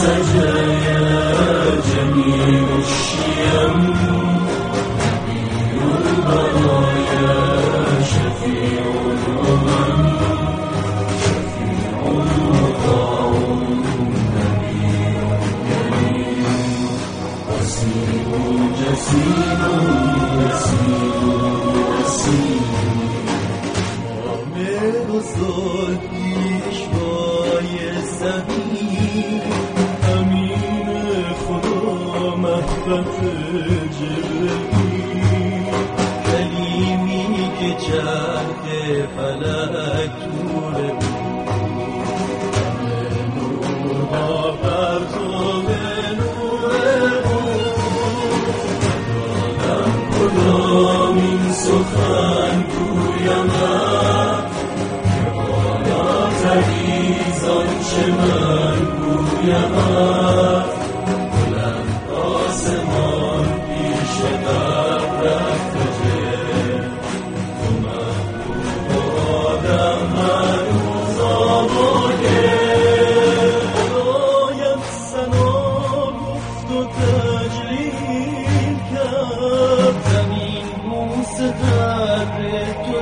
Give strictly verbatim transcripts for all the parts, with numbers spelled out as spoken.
سجى جميل الشيم نبي البرايا شفيع الأمم شفيع مطاع نبي كريم وسيم جسيم يسير وسيم عامر وصال پیشوای زمین امین خدا محبت جبرئیل کلیمی که چرخ فلک طور همه نورها پرتاب نور دادم کدام این سخن گویمت که بالاتری زآنچه من گویمت بلند آسمان پیش قبرت رفته تو محبوب آدم هنوز آماده خدایت ثنا گفت و تجلیل کرد زمین بوسه قدر تو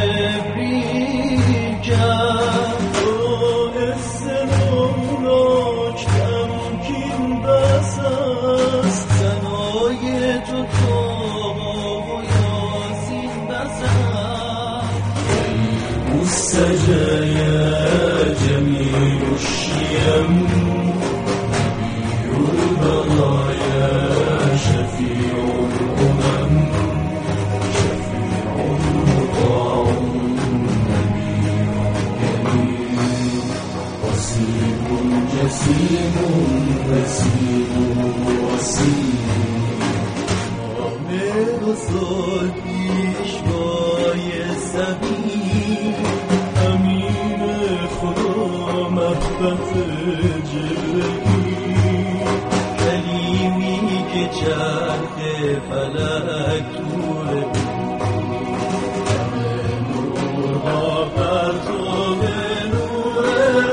جبریل کرد تو استنوناک تمکین بس است ثنای تو توبه و یاسین بس است مستجى جمیل الشیم نبی البرایا شفیع الأمم شفیع مطاع نبی کریم وسیم جسیم وسیم وسیم عامر وصال پیشوای زمین امین خدا محبت جبرئیل کلیمی که چرخ فلک طور همه نورها پرتاب نور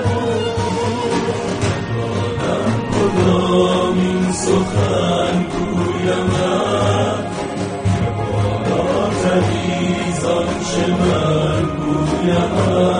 دادم کدام این سخن گویمت که بالاتری زآنچه من گویمت